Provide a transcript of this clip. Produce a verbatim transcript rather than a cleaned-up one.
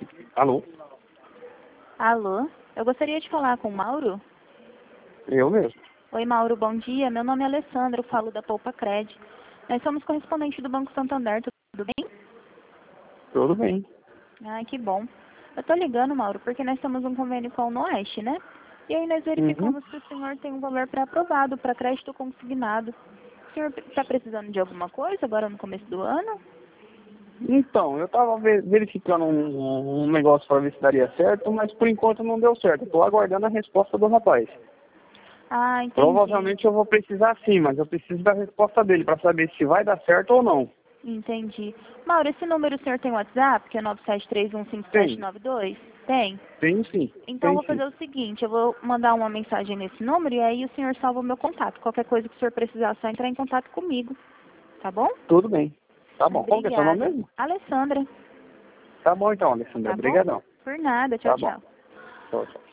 Alô? Alô? Eu gostaria de falar com o Mauro. Eu mesmo. Oi, Mauro, bom dia. Meu nome é Alessandra, eu falo da Poupa Cred. Nós somos correspondentes do Banco Santander, tudo bem? Tudo bem. Ah, que bom. Eu tô ligando, Mauro, porque nós temos um convênio com o Noeste, né? E aí nós Uhum. verificamos que o senhor tem um valor pré-aprovado para crédito consignado. O senhor está precisando de alguma coisa agora no começo do ano? Então, eu tava ve- verificando um, um negócio para ver se daria certo, mas por enquanto não deu certo. Eu tô aguardando a resposta do rapaz. Ah, entendi. Provavelmente eu vou precisar sim, mas eu preciso da resposta dele para saber se vai dar certo ou não. Entendi. Mauro, esse número o senhor tem WhatsApp, que é nove sete três um cinco sete Tem, nove dois? Tem? tem sim, Então, eu tem vou sim. fazer o seguinte, eu vou mandar uma mensagem nesse número e aí o senhor salva o meu contato. Qualquer coisa que o senhor precisar, é só entrar em contato comigo, tá bom? Tudo bem. Tá bom. Como que é seu nome Obrigada. mesmo? Alessandra, Tá bom então, Alessandra. tá bom? Obrigadão. Por nada. Tchau, Tá bom. tchau. Tchau, tchau.